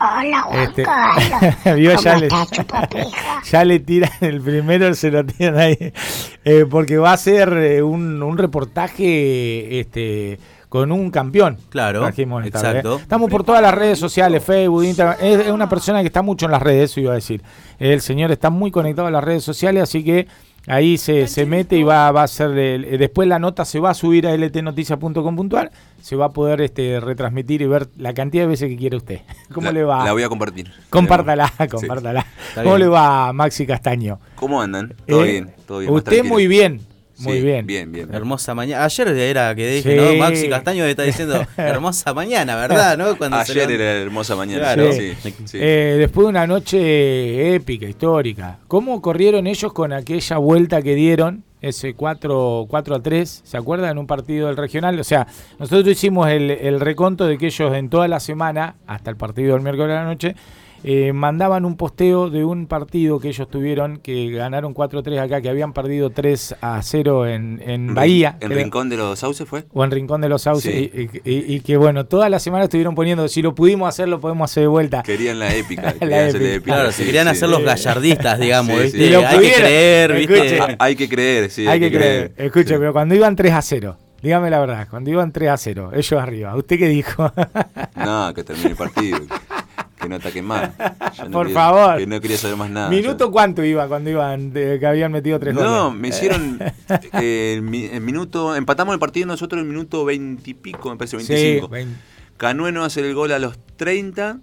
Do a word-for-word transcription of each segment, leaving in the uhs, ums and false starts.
Hola, Juan Este, Carlos. vio, ¿Cómo ya, le, estás, chupapija? ya le tiran el primero, se lo tiran ahí. Eh, porque va a ser eh, un, un reportaje este, con un campeón. Claro, Trajimos esta vez, exacto. ¿eh? Estamos por todas las redes sociales, Facebook, Instagram. Es, es una persona que está mucho en las redes, eso iba a decir. El señor está muy conectado a las redes sociales, así que ahí se, se mete y va, va a hacer. El, después la nota se va a subir a l t noticias punto com punto a r. Se va a poder este, retransmitir y ver la cantidad de veces que quiera usted. ¿Cómo la, le va? La voy a compartir. Compártala, Sí. compártala. ¿Cómo le va, Maxi Castaño? ¿Cómo andan? Todo Eh, bien, todo bien. más Usted tranquilo. muy bien, muy Sí, bien. Bien, bien. Hermosa mañana. Ayer era que dije, Sí. ¿no? Maxi Castaño está diciendo hermosa mañana, ¿verdad? ¿No? Cuando se Ayer levanta- era hermosa mañana. Claro. Sí, sí. Eh, después de una noche épica, histórica, ¿cómo corrieron ellos con aquella vuelta que dieron? Ese cuatro a tres, ¿se acuerdan? En un partido del regional. O sea, nosotros hicimos el, el reconto de que ellos en toda la semana, hasta el partido del miércoles de la noche, eh, mandaban un posteo de un partido que ellos tuvieron, que ganaron cuatro a tres acá, que habían perdido tres a cero en, en Bahía. ¿En creo. Rincón de los Sauces fue? O en Rincón de los Sauces. Sí. Y, y- y que bueno, toda la semana estuvieron poniendo, si lo pudimos hacer, lo podemos hacer de vuelta. Querían la épica. La Querían hacer la épica. épica. Claro, sí, se querían sí. hacer los gallardistas, digamos, Sí, ¿viste? sí. Y lo Hay que pudieron. creer, ¿viste? Escuche. Ah, hay que creer, sí. Hay que creer. Escuche, pero cuando iban tres a cero, dígame la verdad, cuando iban tres a cero, ellos arriba, ¿usted qué dijo? No, que termine el partido. Que no ataquen más. Yo no Por quería- favor. Que no quería saber más nada. ¿Minuto Yo- cuánto iba cuando iban, de- que habían metido tres goles? No, me hicieron eh, el, mi- el minuto. Empatamos el partido nosotros el minuto veinte y pico, me parece, Sí, veinticinco. veinte. Canueno hace el gol a los treinta,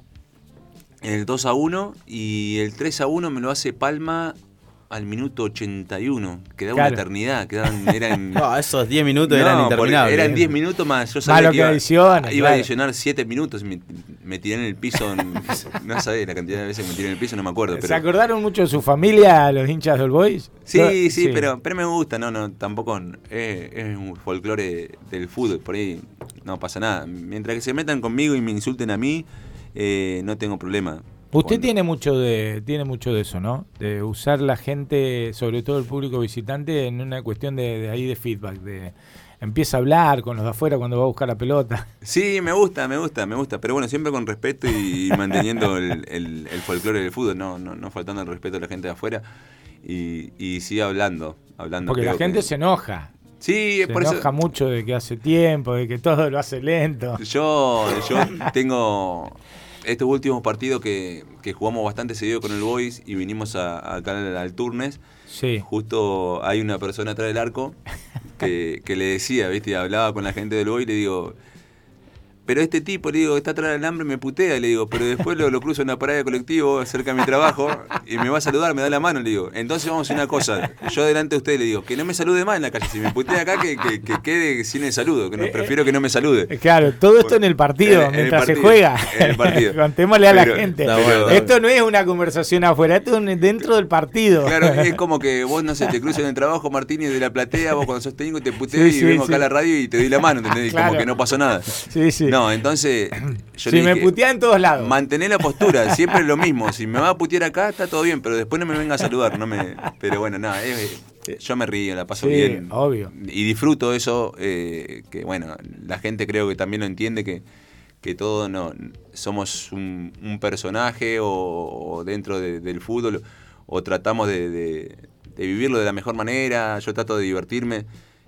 el dos a uno, y el tres a uno me lo hace Palma al minuto ochenta y uno. Quedaba Claro. una eternidad. Quedaban, eran, No, esos diez minutos No, eran porque interminables. eran diez minutos más. Yo Más sabía lo que que iba, adiciones, iba a claro. adicionar siete minutos. Me, me tiré en el piso. No sabía la cantidad de veces que me tiré en el piso, no me acuerdo. ¿Se Pero, acordaron mucho de su familia, los hinchas del Boys? sí, sí, Pero, pero me gusta. No, no, tampoco es, es un folclore del fútbol. Por ahí no pasa nada. Mientras que se metan conmigo y me insulten a mí, eh, no tengo problema. Usted Cuando- tiene mucho de tiene mucho de eso, ¿no? De usar la gente, sobre todo el público visitante, en una cuestión de, de ahí de feedback, de empieza a hablar con los de afuera cuando va a buscar la pelota. Sí, me gusta, me gusta, me gusta. Pero bueno, siempre con respeto y manteniendo el, el, el folclore del fútbol, no, no, no faltando el respeto a la gente de afuera. Y, y sigue hablando, hablando. Porque la creo gente que- se enoja. Sí, Se por enoja eso. mucho de que hace tiempo, de que todo lo hace lento. Yo, yo tengo estos últimos partidos que, que jugamos bastante seguido con el Boys y vinimos a, acá al, al Turnes. Sí. Justo hay una persona atrás del arco que, que le decía, ¿viste? Hablaba con la gente del Boys y le digo, pero este tipo, le digo, está atrás del alambre, me putea, y le digo, pero después lo, lo cruzo en una parada de colectivo cerca de mi trabajo y me va a saludar, me da la mano, le digo. Entonces vamos a hacer una cosa, yo delante de usted le digo, que no me salude más en la calle, si me putea acá, que, que, que quede sin el saludo, que no, prefiero que no me salude. Claro, todo esto en el partido, En- en el mientras partido, se juega. en el partido. Contémosle a la Pero- gente. está bueno. Esto no es una conversación afuera, esto es dentro del partido. Claro, es como que vos, no sé, te cruzas en el trabajo, Martínez, de la platea, vos cuando sos técnico te puteas Sí, y sí, vengo sí. acá a la radio y te doy la mano, ¿entendés? Y Claro. como que no pasó nada. Sí, sí. No, entonces yo Si le me dije, putea en todos lados. mantener la postura, siempre es lo mismo. Si me va a putear acá, está todo bien, pero después no me venga a saludar, no me. Pero bueno, nada, es- yo me río, la paso Sí, bien. obvio. Y disfruto eso, eh, que bueno, la gente creo que también lo entiende que, que todos no somos un, un personaje o, o dentro de- del fútbol, o tratamos de, de- de vivirlo de la mejor manera. Yo trato de divertirme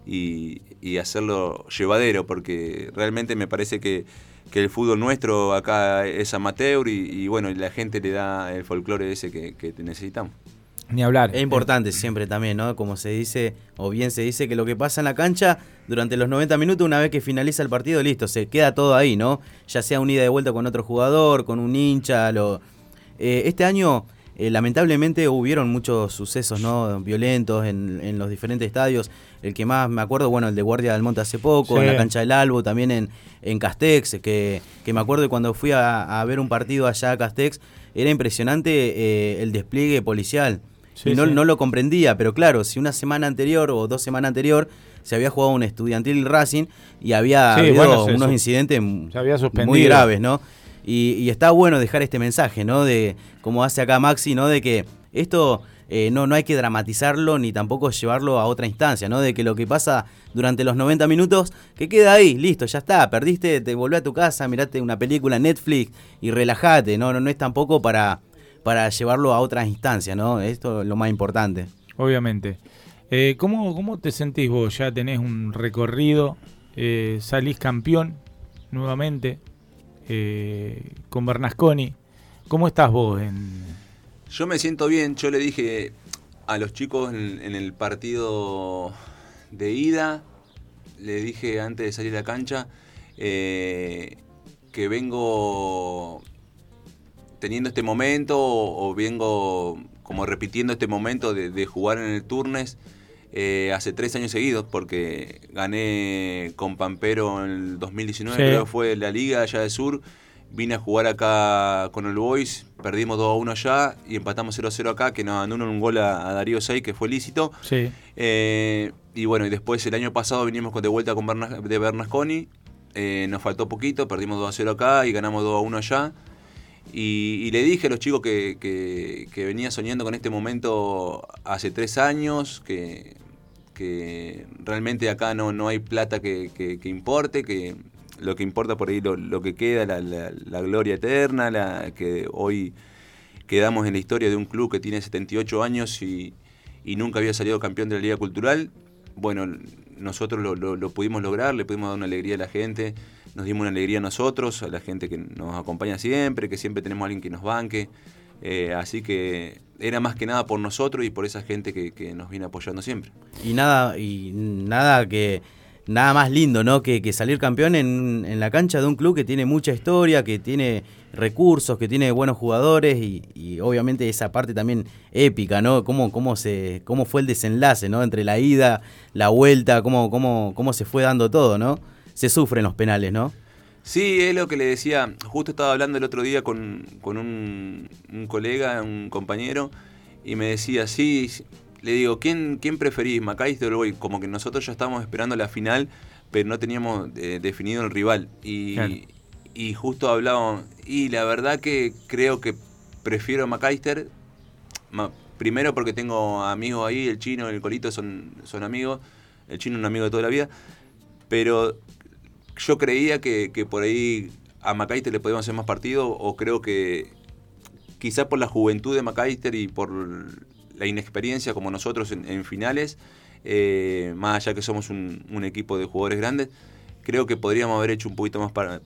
y, y hacerlo llevadero, porque realmente me parece que, que el fútbol nuestro acá es amateur y, y bueno, y la gente le da el folclore ese que, que necesitamos. Ni hablar. Es importante siempre también, ¿no? Como se dice, o bien se dice, que lo que pasa en la cancha durante los noventa minutos, una vez que finaliza el partido, listo, se queda todo ahí, ¿no? Ya sea un ida y vuelta con otro jugador, con un hincha. Lo... Eh, este año, eh, lamentablemente, hubieron muchos sucesos, ¿no? Violentos en, en los diferentes estadios. El que más me acuerdo, bueno, el de Guardia del Monte hace poco, Sí. en la cancha del Albo, también en, en Castex, que, que me acuerdo que cuando fui a, a ver un partido allá a Castex, era impresionante eh, el despliegue policial. Sí, y no, sí. no lo comprendía, pero claro, si una semana anterior o dos semanas anterior se había jugado un Estudiantil Racing y había Sí, habido bueno, se unos sus- incidentes se había suspendido. muy graves, ¿no? Y, y está bueno dejar este mensaje, ¿no? De, como hace acá Maxi, ¿no? De que esto eh, no, no hay que dramatizarlo ni tampoco llevarlo a otra instancia, ¿no? De que lo que pasa durante los noventa minutos, que queda ahí, listo, ya está, perdiste, te volvés a tu casa, mirate una película en Netflix y relajate, ¿no? No, no es tampoco para, para llevarlo a otras instancias, ¿no? Esto es lo más importante. Obviamente. Eh, ¿cómo, ¿Cómo te sentís vos? Ya tenés un recorrido, eh, salís campeón nuevamente eh, con Bernasconi. ¿Cómo estás vos? En... Yo me siento bien. Yo le dije a los chicos en, en el partido de ida, le dije antes de salir a la cancha eh, que vengo teniendo este momento o, o vengo como repitiendo este momento de, de jugar en el Turnes eh, hace tres años seguidos, porque gané con Pampero en el dos mil diecinueve, sí. Creo que fue la Liga allá del Sur. Vine a jugar acá con el Boys, perdimos dos a uno allá y empatamos cero a cero acá, que nos anularon un gol a, a Darío Sey, que fue lícito. Sí. Eh, y bueno, y después el año pasado vinimos de vuelta con Bernas, de Bernasconi, eh, nos faltó poquito, perdimos dos a cero acá y ganamos dos a uno allá. Y, y le dije a los chicos que, que, que venía soñando con este momento hace tres años, que, que realmente acá no, no hay plata que, que, que importe, que lo que importa por ahí lo, lo que queda, la, la, la gloria eterna, la que hoy quedamos en la historia de un club que tiene setenta y ocho años y, y nunca había salido campeón de la Liga Cultural. Bueno, nosotros lo, lo, lo pudimos lograr, le pudimos dar una alegría a la gente, nos dimos una alegría a nosotros, a la gente que nos acompaña siempre, que siempre tenemos a alguien que nos banque. Eh, así que era más que nada por nosotros y por esa gente que, que nos viene apoyando siempre. Y nada, y nada que... Nada más lindo, ¿no? Que, que salir campeón en, en la cancha de un club que tiene mucha historia, que tiene recursos, que tiene buenos jugadores y, y obviamente esa parte también épica, ¿no? Cómo, cómo, se, cómo fue el desenlace, ¿no? Entre la ida, la vuelta, cómo, cómo, cómo se fue dando todo, ¿no? Se sufren los penales, ¿no? Sí, es lo que le decía. Justo estaba hablando el otro día con, con un, un colega, un compañero, y me decía, sí... Le digo, ¿quién, quién preferís, McAllister o Boy? Como que nosotros ya estábamos esperando la final, pero no teníamos eh, definido el rival. Y, claro. y justo hablábamos, y la verdad que creo que prefiero a McAllister, ma, primero porque tengo amigos ahí, el Chino y el Colito son, son amigos, el Chino es un amigo de toda la vida, pero yo creía que, que por ahí a McAllister le podíamos hacer más partido, o creo que quizás por la juventud de McAllister y por la inexperiencia como nosotros en, en finales, eh, más allá que somos un, un equipo de jugadores grandes, creo que podríamos haber hecho un poquito más para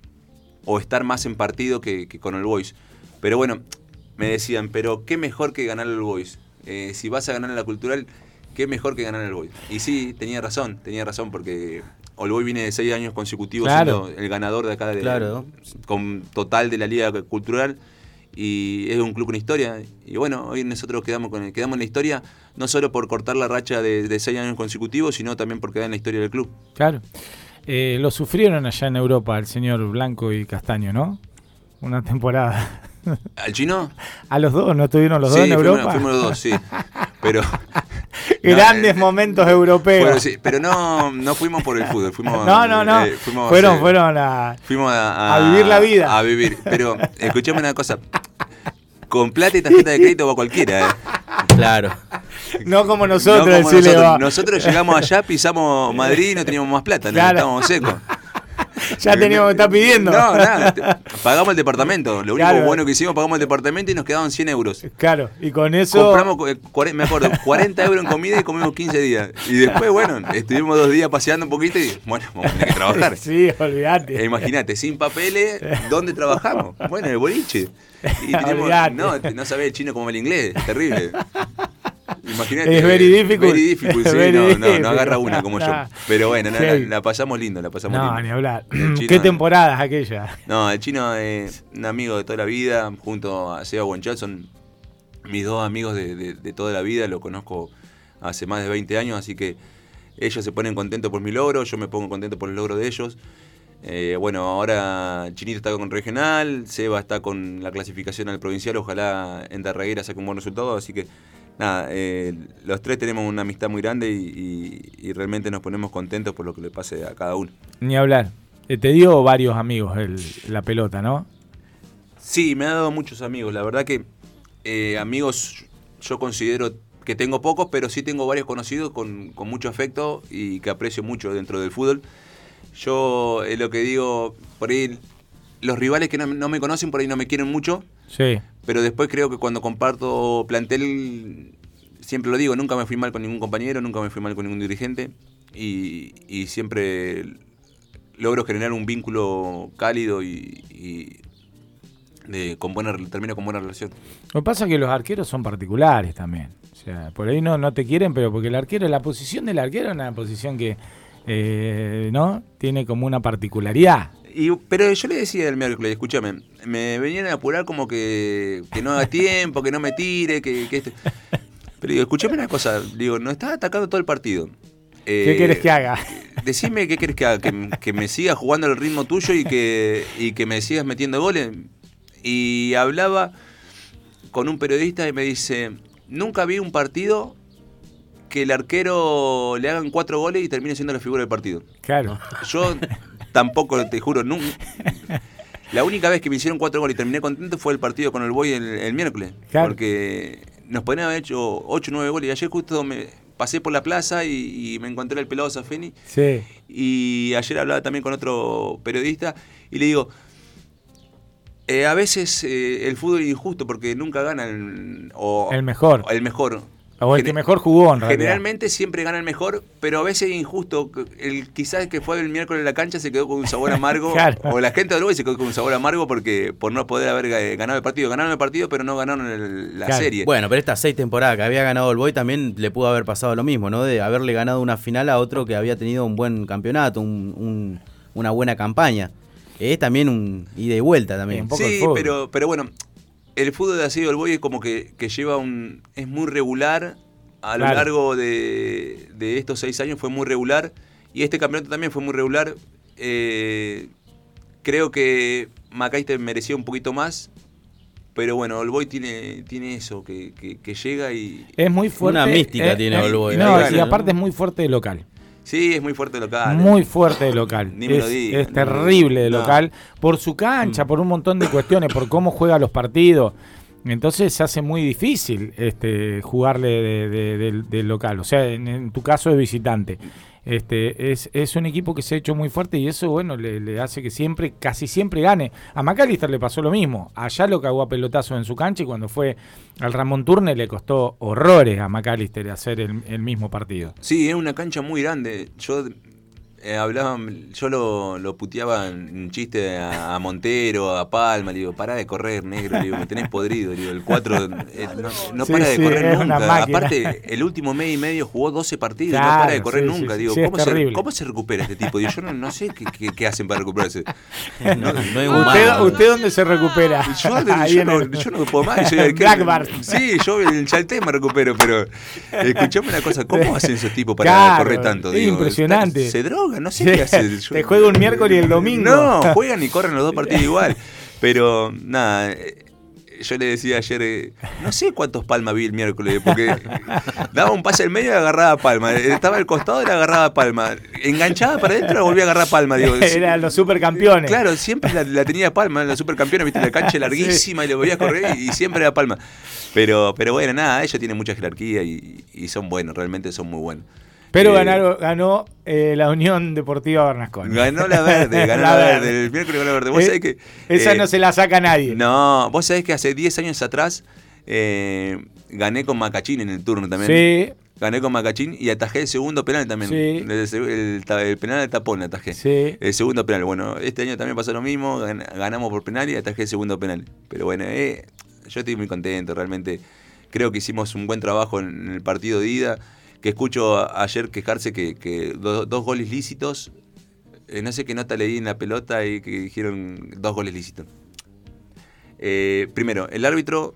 o estar más en partido que, que con el Boys. Pero bueno, me decían, pero qué mejor que ganar el Boys. Eh, si vas a ganar en la Cultural, qué mejor que ganar el Boys. Y sí, tenía razón, tenía razón, porque el Boys viene de seis años consecutivos claro. siendo el ganador de acá, de, claro. con total de la Liga Cultural. Y es un club con historia. Y bueno, hoy nosotros quedamos con quedamos en la historia, no solo por cortar la racha de, de seis años consecutivos, sino también por quedar en la historia del club. Claro. Eh, lo sufrieron allá en Europa el señor Blanco y Castaño, ¿no? Una temporada. ¿Al Chino? A los dos, ¿no estuvieron los sí, dos en fuimos, Europa? fuimos los dos, sí. Pero... Grandes no, eh, momentos europeos. Bueno, sí, pero no, no fuimos por el fútbol, fuimos... No, no, no. Eh, fuimos, fueron, eh, fueron a, fuimos a, a, a vivir la vida. A vivir. Pero escuchame una cosa. Con plata y tarjeta de crédito va cualquiera, ¿eh? Claro. No como nosotros, no como decirle, nosotros. va. Nosotros llegamos allá, pisamos Madrid y no teníamos más plata, Claro. ¿no? Estábamos secos. Ya teníamos que estar pidiendo. No, nada. te- Pagamos el departamento. Lo único Claro. bueno que hicimos, pagamos el departamento y nos quedaban cien euros. Claro, y con eso... Compramos, eh, cuare- me acuerdo, cuarenta euros en comida y comimos quince días. Y después, bueno, estuvimos dos días paseando un poquito y, bueno, vamos a tener que trabajar. Sí, olvidate. Eh, Imagínate, sin papeles, ¿dónde trabajamos? Bueno, en el boliche. Y teníamos, Olvidate. no, no sabía el chino como el inglés, terrible. Imagínate. Es very difficult. Very difficult, sí, Very no, no, difficult. no agarra una como yo. Ah, Pero bueno, no, sí. la, la pasamos lindo, la pasamos No, lindo. ni hablar. El chino- ¿Qué temporadas aquella? No, el chino es un amigo de toda la vida, junto a Seba Buenchal, son mis dos amigos de, de, de toda la vida, lo conozco hace más de veinte años, así que ellos se ponen contentos por mi logro, yo me pongo contento por el logro de ellos. Eh, bueno, ahora Chinito está con regional, Seba está con la clasificación al provincial, ojalá en Darreguera saque un buen resultado, así que nada, eh, los tres tenemos una amistad muy grande y, y, y realmente nos ponemos contentos por lo que le pase a cada uno. Ni hablar. Eh, te dio varios amigos el, la pelota, ¿no? Sí, me ha dado muchos amigos, la verdad que eh, amigos yo considero que tengo pocos, pero sí tengo varios conocidos con, con mucho afecto y que aprecio mucho dentro del fútbol. Yo es lo que digo, por ahí los rivales que no, no me conocen por ahí no me quieren mucho, Sí. pero después creo que cuando comparto plantel, siempre lo digo, nunca me fui mal con ningún compañero, nunca me fui mal con ningún dirigente y, y siempre logro generar un vínculo cálido y, y de, con buena, termino con buena relación. Lo que pasa es que los arqueros son particulares también. O sea, por ahí no, no te quieren, pero porque el arquero, la posición del arquero es una posición que eh, ¿no? tiene como una particularidad. Y, pero yo le decía el miércoles, escúchame, me venían a apurar como que, que no haga tiempo, que no me tire, que, que este. Pero digo, escúchame una cosa, digo, no estás atacando todo el partido. Eh, ¿Qué querés que haga? Decime qué querés que haga, que, que me siga jugando al ritmo tuyo y que, y que me sigas metiendo goles. Y hablaba con un periodista y me dice, nunca vi un partido que el arquero le hagan cuatro goles y termine siendo la figura del partido. Claro. Yo tampoco, te juro, nunca. La única vez que me hicieron cuatro goles y terminé contento fue el partido con el Boy el, el miércoles. Claro. Porque nos podían haber hecho ocho o nueve goles. Y ayer justo me pasé por la plaza y, y me encontré el pelado Safeni. Sí. Y ayer hablaba también con otro periodista y le digo, eh, a veces eh, el fútbol es injusto porque nunca gana el, o, El mejor. o el mejor. O el que mejor jugó, en realidad. Generalmente siempre gana el mejor, pero a veces es injusto. El, quizás el que fue el miércoles en la cancha se quedó con un sabor amargo. Claro. O la gente de Uruguay se quedó con un sabor amargo porque por no poder haber ganado el partido. Ganaron el partido, pero no ganaron el, la Claro. serie. Bueno, pero estas seis temporadas que había ganado el Boy también le pudo haber pasado lo mismo, ¿no? De haberle ganado una final a otro que había tenido un buen campeonato, un, un, una buena campaña. Es también un ida y vuelta también. Un poco el Sí, fútbol. pero, pero bueno, el fútbol de así del Boy es como que, que lleva un... es muy regular. A lo Claro. largo de, de estos seis años fue muy regular. Y este campeonato también fue muy regular. Eh, creo que Maccabi merecía un poquito más. Pero bueno, All Boy tiene, tiene eso, que, que, que llega y... Es muy fuerte. Una mística tiene All Boy, No, ahí, y ¿no? aparte es muy fuerte de local. Sí, es muy fuerte local. Muy fuerte de local. Ni me lo es, diga, es ni me lo terrible de diga. local. Por su cancha, por un montón de cuestiones, por cómo juega los partidos. Entonces se hace muy difícil este, jugarle de, de, de, de local. O sea, en, en tu caso de visitante. Este, es, es un equipo que se ha hecho muy fuerte y eso, bueno, le, le hace que siempre, casi siempre gane. A McAllister le pasó lo mismo. Allá lo cagó a pelotazos en su cancha y cuando fue al Ramón Turner le costó horrores a McAllister hacer el, el mismo partido. Sí, es una cancha muy grande. Yo eh, hablaba, yo lo, lo puteaba en chiste a, a Montero, a Palma. Le digo, pará de correr, negro. Le digo, me tenés podrido. Le digo, el cuatro eh, no, no Sí, para de sí, correr es una nunca. máquina. Aparte, el último mes y medio jugó doce partidos. Claro, no para de correr sí, nunca. sí, Digo, sí, es ¿cómo, se, terrible. ¿cómo se recupera este tipo? Digo, yo no, no sé qué, qué, qué hacen para recuperarse. No, no es humano. ¿Usted, ¿Usted dónde se recupera? Yo, Ahí yo en no, el- yo no puedo más. Soy en arquero. Blackburn. Sí, yo en Chalté me recupero, pero escuchame una cosa, ¿cómo hacen esos tipos para Claro, correr tanto? es impresionante. Se drogan, no sé Sí, qué hacen. Yo- te juega un miércoles y el domingo. No, juegan y corren los dos partidos igual. Pero nada, eh, yo le decía ayer, eh, no sé cuántos palmas vi el miércoles, porque daba un pase al medio y agarraba palma. Estaba al costado y la agarraba palma. Enganchada para adentro la volvía a agarrar palma. Digo, Eran los supercampeones. Claro, siempre la, la tenía palma, la supercampeona, viste, la cancha larguísima y le volvía a correr y, y siempre era palma. Pero, pero bueno, nada, ellos tienen mucha jerarquía y, y son buenos, realmente son muy buenos. Pero Eh, ganaron- ganó eh, la Unión Deportiva Bernasconi. Ganó la verde, ganó la, La verde. verde. El miércoles ganó la verde. Vos Eh, sabés que. Esa eh, no se la saca nadie. No, vos sabés que hace diez años atrás eh, gané con Macachín en el turno también. Sí, Gané con Macachín y atajé el segundo penal también. Sí. El, el- el penal de tapón atajé. sí. El segundo penal. Bueno, este año también pasó lo mismo. gan- Ganamos por penal y atajé el segundo penal. Pero bueno, eh, yo estoy muy contento. Realmente creo que hicimos un buen trabajo en el partido de ida. Que escucho a- ayer quejarse que, que do- dos goles lícitos. Eh, no sé qué nota leí en la pelota y que dijeron dos goles lícitos. Eh, primero, el árbitro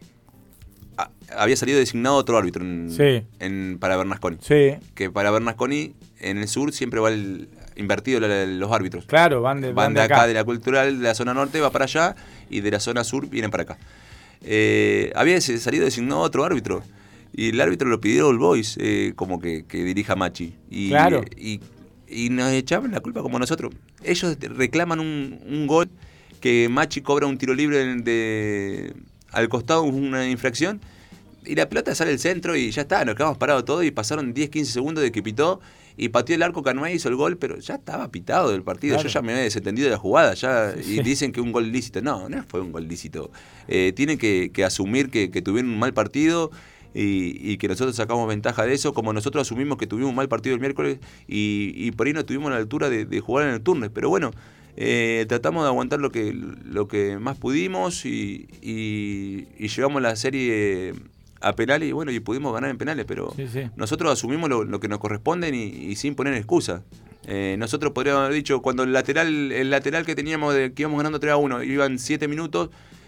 a- había salido designado otro árbitro en, Sí. en- para Bernasconi. Sí, Que para Bernasconi, en el sur siempre va el, invertido la- los árbitros. claro, van de, Van de acá, de la cultural, de la zona norte, va para allá, y de la zona sur vienen para acá. Eh, había se- salido designado otro árbitro, y el árbitro lo pidió All Boys, eh, como que, que dirija Machi. Y, Claro. Y, y nos echaban la culpa como nosotros. Ellos reclaman un, un gol que Machi cobra un tiro libre de, al costado, una infracción. y la pelota sale del centro y ya está, nos quedamos parados todos y pasaron diez, quince segundos de que pitó y pateó el arco Canoé, hizo el gol, pero ya estaba pitado del partido. Claro. Yo ya me había desentendido de la jugada ya Sí, y sí. dicen que un gol lícito. No, no fue un gol lícito. Eh, tienen que, que asumir que, que tuvieron un mal partido y, y que nosotros sacamos ventaja de eso, como nosotros asumimos que tuvimos un mal partido el miércoles y, y por ahí no tuvimos la altura de, de jugar en el turno. Pero bueno, eh, tratamos de aguantar lo que, lo que más pudimos y, y, y llevamos la serie a penales y bueno, y pudimos ganar en penales, pero Sí, sí. nosotros asumimos lo, lo que nos corresponde y, y sin poner excusa. Eh, nosotros podríamos haber dicho, cuando el lateral el lateral que teníamos, de, que íbamos ganando tres a uno, iban siete minutos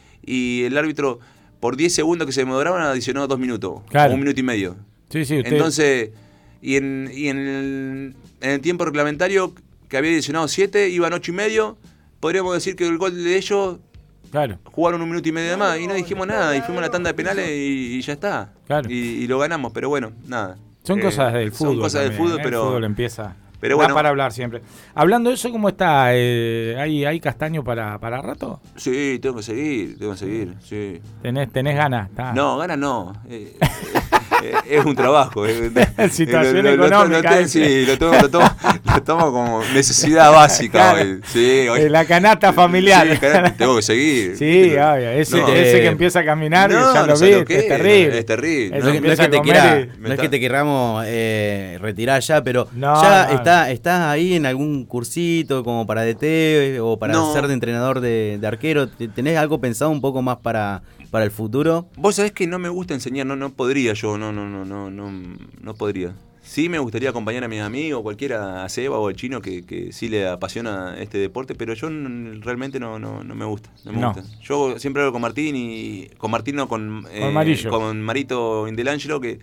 y el árbitro, por diez segundos que se demoraban, adicionó dos minutos, Claro. un minuto y medio. Sí, sí, usted... Entonces, y en, y en, el, en el tiempo reglamentario, que había adicionado siete, iban ocho y medio, podríamos decir que el gol de ellos... Claro. Jugaron un minuto y medio de más y no dijimos nada y fuimos a la tanda de penales y, y ya está. Claro. Y, y lo ganamos, pero bueno, nada. Son Eh, cosas del fútbol. Son cosas del también, fútbol, ¿eh? pero... El fútbol empieza... pero da bueno. para hablar siempre. Hablando de eso, ¿cómo está? Eh, ¿hay, ¿Hay castaño para, para rato? Sí, tengo que seguir, tengo que seguir, sí. ¿Tenés, tenés ganas? Está. No, ganas no. Eh, eh, es un trabajo. eh, Situación lo- lo- lo- económica, lo- lo- eh. sí, lo tomo, lo, tomo, lo tomo como necesidad básica. Claro. hoy. Sí, hoy- Eh, la canasta familiar. Sí, canasta, tengo que seguir. Sí, obvio. Ese, No. ese que Eh, empieza a caminar, no, ya lo no sé vi, lo que es es, terrible. es terrible. Ese No, que es- no es empieza que te a comer quiera, y- no es que te querramos eh, retirar ya, pero No, ya no. está, estás ahí en algún cursito como para D T o para No. ser de entrenador de, de arquero. ¿Tenés algo pensado un poco más para, para el futuro? Vos sabés que no me gusta enseñar, no, no podría yo, no, no, no, no, no, no podría. Sí me gustaría acompañar a mis amigos, cualquiera, a Seba o al Chino, que, que sí le apasiona este deporte, pero yo n- realmente no, no, no me gusta, no me No. gusta. Yo siempre hablo con Martín y con Martín no, con, eh, Marillo. con Marito Indelangelo, que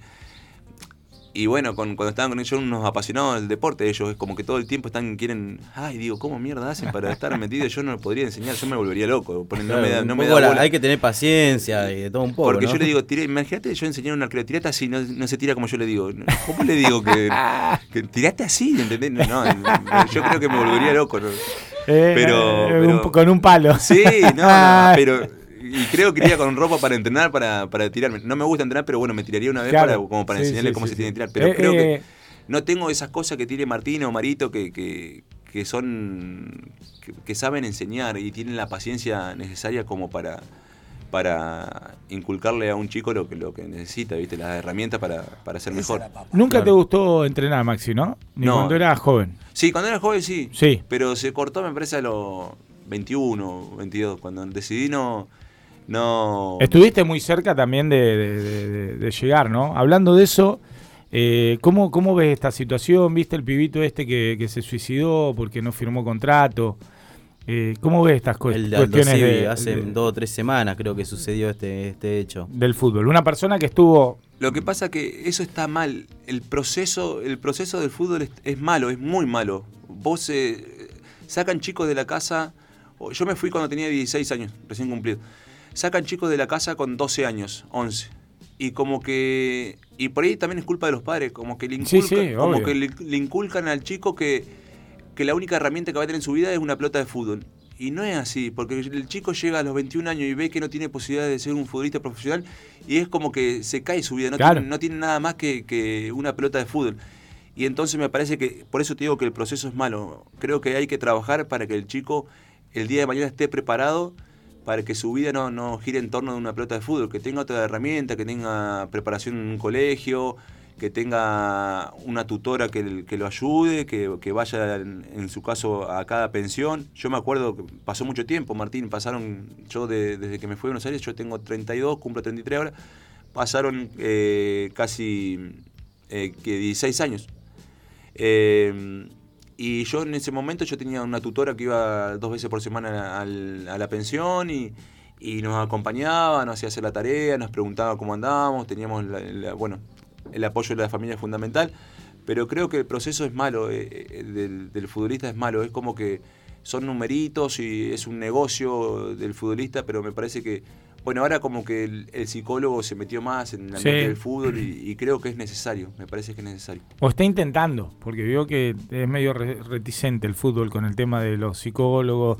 y bueno, con, cuando estaban con ellos unos apasionados del deporte, ellos es como que todo el tiempo están, quieren, ay, digo, ¿cómo mierda hacen para estar metidos? Yo no lo podría enseñar, yo me volvería loco, porque no Claro, me da, un no me poco da la- bola. hay que tener paciencia y de todo un poco, Porque ¿no? yo le digo, tiré, imagínate yo enseñar a un arquero, tirate así, no, no se tira como yo le digo. ¿Cómo le digo que, que tirate así? ¿Entendés? No, no, yo creo que me volvería loco. ¿no? Eh, Pero- eh, pero- un- con un palo. Sí, no, no, pero... Y creo que iría con ropa para entrenar, para, para tirarme. No me gusta entrenar, pero bueno, me tiraría una vez Claro. para, como para Sí, enseñarle sí, cómo sí, se tiene sí. que tirar. Pero Eh, creo eh, que no tengo esas cosas que tiene Martín o Marito que, que, que son... Que, que saben enseñar y tienen la paciencia necesaria como para... para inculcarle a un chico lo que lo que necesita, ¿viste? Las herramientas para, para ser mejor. Nunca Claro. te gustó entrenar, Maxi, ¿no? Ni No. cuando eras joven. Sí, cuando era joven sí. Sí. Pero se cortó, me parece, a los veintiuno, veintidós, cuando decidí no... no Estuviste muy cerca también de, de- de- de- de llegar, ¿no? Hablando de eso, eh, ¿cómo, ¿cómo ves esta situación? ¿Viste el pibito este que, que se suicidó porque no firmó contrato? Eh, ¿Cómo ves estas cu- El de Aldo cuestiones Civi, de- hace de- dos o tres semanas creo que sucedió este, este hecho. del fútbol? Una persona que estuvo... Lo que pasa que eso está mal. El proceso, el proceso del fútbol es, es malo, es muy malo. Vos eh, sacan chicos de la casa. Yo me fui cuando tenía dieciséis años, recién cumplido. Sacan chicos de la casa con doce años, once. Y como que. Y por ahí también es culpa de los padres, como que le inculcan, Sí, sí, como obvio. que le, le inculcan al chico que, que la única herramienta que va a tener en su vida es una pelota de fútbol. Y no es así, porque el chico llega a los veintiún años y ve que no tiene posibilidad de ser un futbolista profesional y es como que se cae su vida, no, Claro. tiene, no tiene nada más que, que una pelota de fútbol. Y entonces me parece que, por eso te digo que el proceso es malo. Creo que hay que trabajar para que el chico el día de mañana esté preparado para que su vida no, no gire en torno de una pelota de fútbol, que tenga otra herramienta, que tenga preparación en un colegio, que tenga una tutora que, que lo ayude, que, que vaya en, en su caso a cada pensión. Yo me acuerdo que pasó mucho tiempo, Martín, pasaron, yo de- desde que me fui a Buenos Aires, yo tengo treinta y dos, cumplo treinta y tres ahora, pasaron eh, casi eh, que dieciséis años. Eh, y yo en ese momento yo tenía una tutora que iba dos veces por semana al- a la pensión y, y nos acompañaba, nos hacía hacer la tarea, nos preguntaba cómo andábamos, teníamos la, la- bueno, el apoyo de la familia es fundamental, pero creo que el proceso es malo, eh, eh, del, del futbolista es malo, es como que son numeritos y es un negocio del futbolista, pero me parece que, bueno, ahora como que el, el psicólogo se metió más en el Sí. ambiente del fútbol y, y creo que es necesario, me parece que es necesario. O está intentando, porque veo que es medio re- reticente el fútbol con el tema de los psicólogos,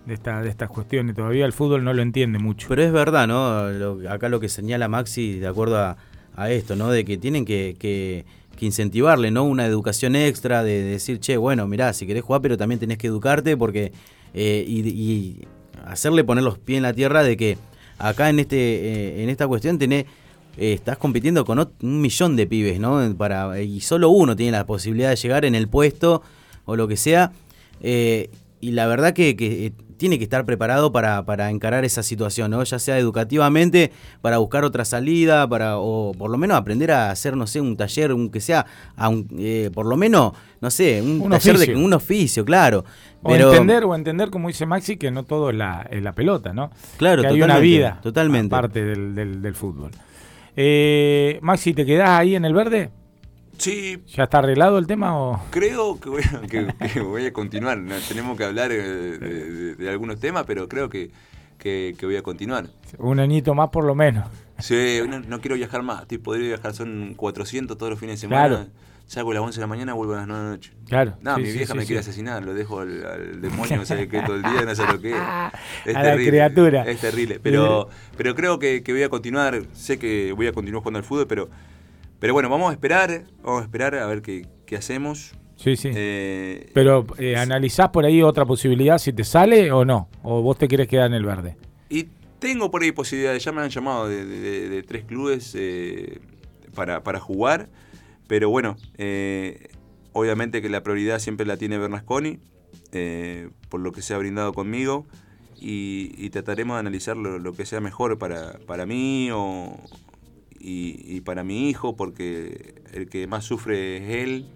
de, esta, de estas cuestiones. Todavía el fútbol no lo entiende mucho. Pero es verdad, ¿no? Lo, acá lo que señala Maxi, de acuerdo a, a esto, ¿no? De que tienen que, que, que incentivarle, ¿no? Una educación extra, de, de decir, che, bueno, mirá, si querés jugar, pero también tenés que educarte, porque eh, y, y hacerle poner los pies en la tierra de que acá en este eh, en esta cuestión tenés, eh, estás compitiendo con un millón de pibes, ¿no? Para, y solo uno tiene la posibilidad de llegar en el puesto o lo que sea, eh, y la verdad que, que tiene que estar preparado para, para encarar esa situación, ¿no? Ya sea educativamente, para buscar otra salida, para o por lo menos aprender a hacer, no sé, un taller, un que sea, a un, eh, por lo menos, no sé, un, un taller oficio. de un oficio, claro. O Pero, entender, o entender, como dice Maxi, que no todo es la, es la pelota, ¿no? Claro, que hay totalmente, una vida, totalmente. aparte del, del, del fútbol. Eh, Maxi, ¿te quedás ahí en el verde? Sí, ¿Ya está arreglado el tema o...? creo que voy a, que, que voy a continuar. No, tenemos que hablar eh, de, de- de algunos temas, pero creo que, que- que voy a continuar. Un añito más por lo menos. Sí, no, no quiero viajar más. Estoy, podría viajar, son cuatrocientos todos los fines de semana. Claro. Salgo a las once de la mañana, vuelvo a las nueve de la noche. Claro. No, sí, mi sí, vieja sí, me sí. quiere asesinar, lo dejo al, al demonio, no sabe qué todo el día, no sé lo que es. Es A la terrible, criatura. Es terrible, pero, pero creo que, que voy a continuar, sé que voy a continuar jugando al fútbol, pero, pero bueno, vamos a esperar, vamos a esperar a ver qué, qué hacemos. Sí, sí. Eh, Pero eh, ¿analizás por ahí otra posibilidad si te sale o no? ¿O vos te querés quedar en el verde? Y tengo por ahí posibilidades, ya me han llamado de, de- de tres clubes eh, para, para jugar, pero bueno, eh, obviamente que la prioridad siempre la tiene Bernasconi, eh, por lo que se ha brindado conmigo, y, y trataremos de analizar lo, lo que sea mejor para, para mí o, y, y para mi hijo, porque el que más sufre es él,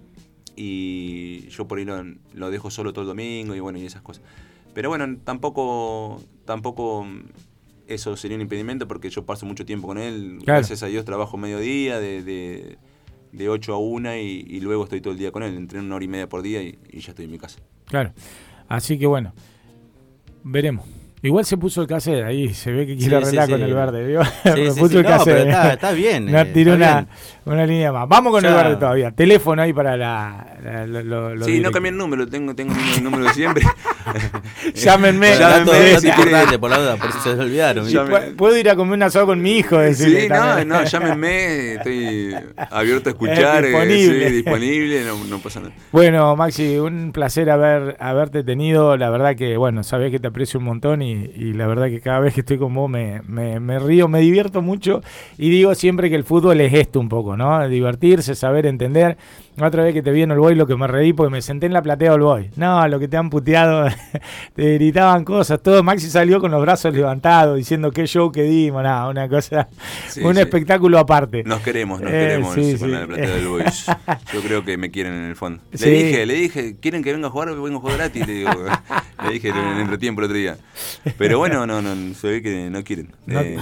y yo por ahí lo, lo dejo solo todo el domingo y bueno, y esas cosas. Pero bueno, tampoco, tampoco eso sería un impedimento porque yo paso mucho tiempo con él. Claro. Gracias a Dios trabajo mediodía, de, de, de ocho a una y, y luego estoy todo el día con él. Entreno una hora y media por día y, y ya estoy en mi casa. Claro. Así que bueno, veremos. Igual se puso el cassette ahí, se ve que quiere Sí, arreglar sí, con sí. el verde, ¿vio? Sí, Me sí, puso sí, el no, cassette. pero está, está bien. No, eh, tiró está una, bien. una línea más. Vamos con Ya. el verde todavía. Teléfono ahí para la... la- lo- lo- lo Sí, directo. no cambié el número, tengo, tengo el número de siempre. Llámenme. Por el dato, Llámenme, dato si importante, quiere. por la duda, por si se les olvidaron. Sí, Llame- pu- puedo ir a comer un asado con mi hijo, decirle Sí, no, también. no, llámenme, estoy abierto a escuchar, Es eh, disponible. sí, disponible, no, no pasa nada. Bueno, Maxi, un placer haber haberte tenido. La verdad que, bueno, sabés que te aprecio un montón y, y la verdad que cada vez que estoy con vos me, me, me río, me divierto mucho y digo siempre que el fútbol es esto un poco, ¿no? Divertirse, saber entender. Otra vez que te vi en Olboy lo que me reí porque me senté en la platea de Olboy. No, lo que te han puteado, te gritaban cosas, todo. Maxi salió con los brazos levantados diciendo qué show que dimos, nada, una cosa, Sí, un sí. espectáculo aparte. Nos queremos, nos Eh, queremos sí, con sí. la platea del Boys. Yo creo que me quieren en el fondo. Le Sí. dije, le dije, ¿quieren que venga a jugar? Vengo a jugar gratis. Le, digo, le dije en el entretiempo el otro día. Pero bueno, no, no, se ve que no quieren. No, Eh,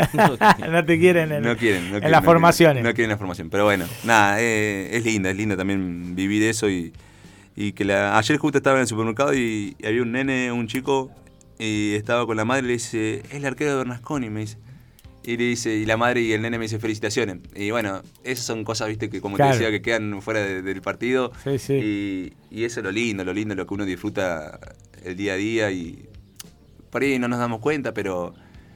no te quieren en, no quieren, no en quieren, las no formaciones. Quieren, no quieren la formación. Pero bueno, nada, eh, es linda, es linda también vivir eso y, y que la, ayer justo estaba en el supermercado y, y había un nene, un chico, y estaba con la madre y le dice, es el arquero de Bernasconi, me dice. Y le dice, y la madre y el nene me dice felicitaciones. Y bueno, esas son cosas, viste, que como Claro. te decía, que quedan fuera de- del partido. Sí, sí. Y, y eso es lo lindo, lo lindo, lo que uno disfruta el día a día y por ahí no nos damos cuenta, pero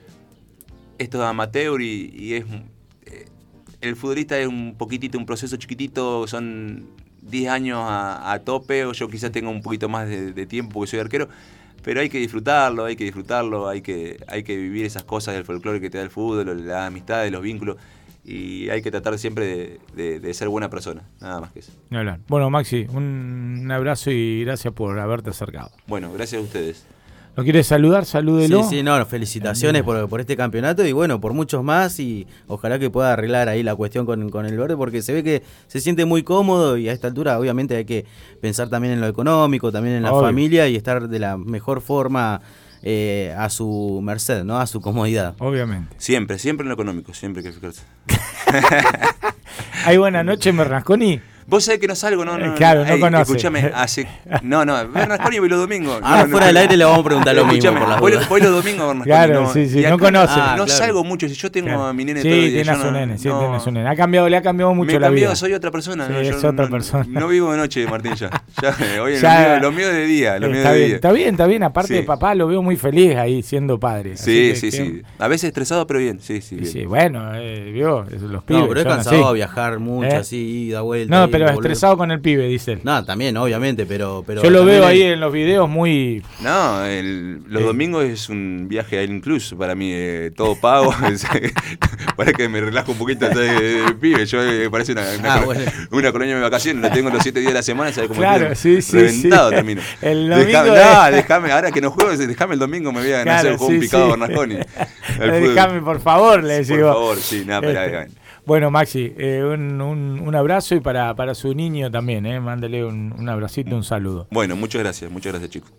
esto es amateur y, y es eh, el futbolista es un poquitito, un proceso chiquitito, son diez años a, a tope, o yo quizás tenga un poquito más de, de tiempo porque soy arquero, pero hay que disfrutarlo, hay que disfrutarlo, hay que, hay que vivir esas cosas del folclore que te da el fútbol, las amistades, los vínculos, y hay que tratar siempre de, de- de ser buena persona, nada más que eso. Ni hablar. Bueno, Maxi, un, un abrazo y gracias por haberte acercado. Bueno, gracias a ustedes. ¿Lo quieres saludar? Salúdelo. Sí, sí, no, felicitaciones por, por este campeonato y bueno, por muchos más y ojalá que pueda arreglar ahí la cuestión con, con el verde porque se ve que se siente muy cómodo y a esta altura obviamente hay que pensar también en lo económico, también en la Obvio. familia y estar de la mejor forma eh, a su merced, ¿no? A su comodidad. Obviamente. Siempre, siempre en lo económico, siempre hay que fijarse. ¿Hay buena noche en Bernasconi? Vos sabés que no salgo, no, no. Eh, claro, no ey, conoce. Escuchame, hace. No, no, Bernasconi voy los domingos. Ahora no, no, fuera del aire le vamos a preguntar lo mismo. Escuchame, Por las voy, dudas. voy los domingos a Bernasconi. Claro, no, sí, sí, y no acá conoce. Ah, no claro. salgo mucho, si yo tengo Claro. a mi nene Sí, todo el día. tiene yo a su no- nene, sí, no- tiene a su nene. Ha cambiado, le ha cambiado mucho Me he la cambiado, vida. soy otra persona. Sí, no, yo es otra no, persona. No vivo de noche, Martín, ya. ya eh, hoy Ya- lo, mío, lo mío de día, lo mío Está de bien, día. está bien, está bien. Aparte Sí. de papá, lo veo muy feliz ahí siendo padre. Sí, Así sí, que- sí. A veces estresado, pero bien. Sí, sí, Y bien. sí, bueno, eh, vio, es- los pibes. No, pero es son cansado así. viajar mucho, ¿Eh? así, da vuelta. No, ir, pero volver. estresado con el pibe, dice él. No, también, obviamente, pero. pero Yo lo también veo hay- ahí en los videos muy. No, el- los Sí. domingos es un viaje al incluso para mí, eh, todo pago. Para que me relajo un poquito, ¿sabes? El pibe. Yo eh, parece una, una, Ah, colo- bueno. una colonia de vacaciones, lo tengo los siete días de la semana, ¿sabes cómo Claro, estoy? sí, sí, Reventado sí. termino. El Dejame, domingo no, es- déjame, ahora que no juego, déjame el domingo, me voy a Claro, hacer juego sí, un picado sí. Bernasconi. Al fútbol. Déjame, por favor, le Por decimos. favor, sí, nada, pero Este, ahí, Bueno, Maxi, eh, un, un, un abrazo y para, para su niño también, eh, mándale un, un abracito, un saludo. Bueno, muchas gracias, muchas gracias, chicos.